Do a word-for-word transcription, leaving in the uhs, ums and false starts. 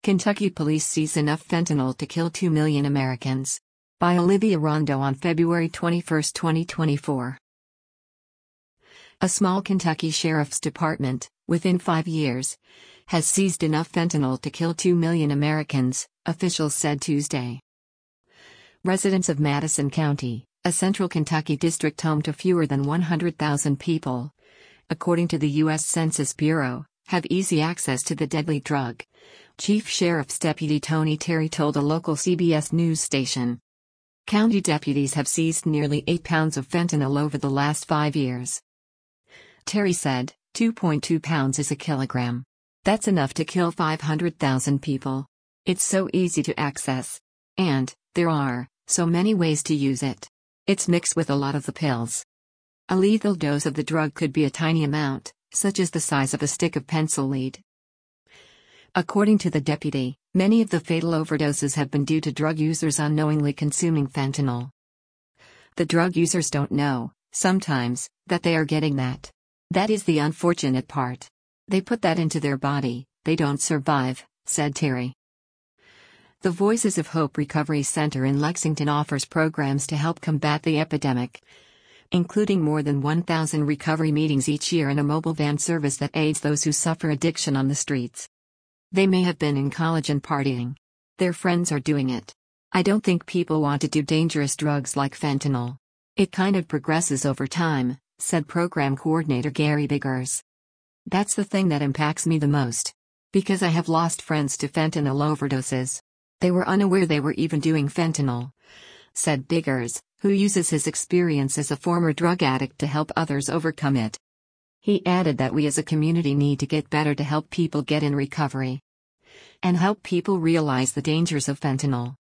Kentucky police seize enough fentanyl to kill two million Americans. By Olivia Rondo on February twenty-first, twenty twenty-four. A small Kentucky sheriff's department, within five years, has seized enough fentanyl to kill two million Americans, officials said Tuesday. Residents of Madison County, a central Kentucky district home to fewer than one hundred thousand people, according to the U S Census Bureau, have easy access to the deadly drug, Chief Sheriff's Deputy Tony Terry told a local C B S News station. County deputies have seized nearly eight pounds of fentanyl over the last five years. Terry said, two point two pounds is a kilogram. That's enough to kill five hundred thousand people. It's so easy to access. And, there are, so many ways to use it. It's mixed with a lot of the pills. A lethal dose of the drug could be a tiny amount, such as the size of a stick of pencil lead. According to the deputy, many of the fatal overdoses have been due to drug users unknowingly consuming fentanyl. The drug users don't know, sometimes, that they are getting that. That is the unfortunate part. They put that into their body, they don't survive, said Terry. The Voices of Hope Recovery Center in Lexington offers programs to help combat the epidemic, including more than one thousand recovery meetings each year and a mobile van service that aids those who suffer addiction on the streets. They may have been in college and partying. Their friends are doing it. I don't think people want to do dangerous drugs like fentanyl. It kind of progresses over time, said program coordinator Gary Biggers. That's the thing that impacts me the most. Because I have lost friends to fentanyl overdoses. They were unaware they were even doing fentanyl, said Biggers, who uses his experience as a former drug addict to help others overcome it. He added that we as a community need to get better to help people get in recovery and help people realize the dangers of fentanyl.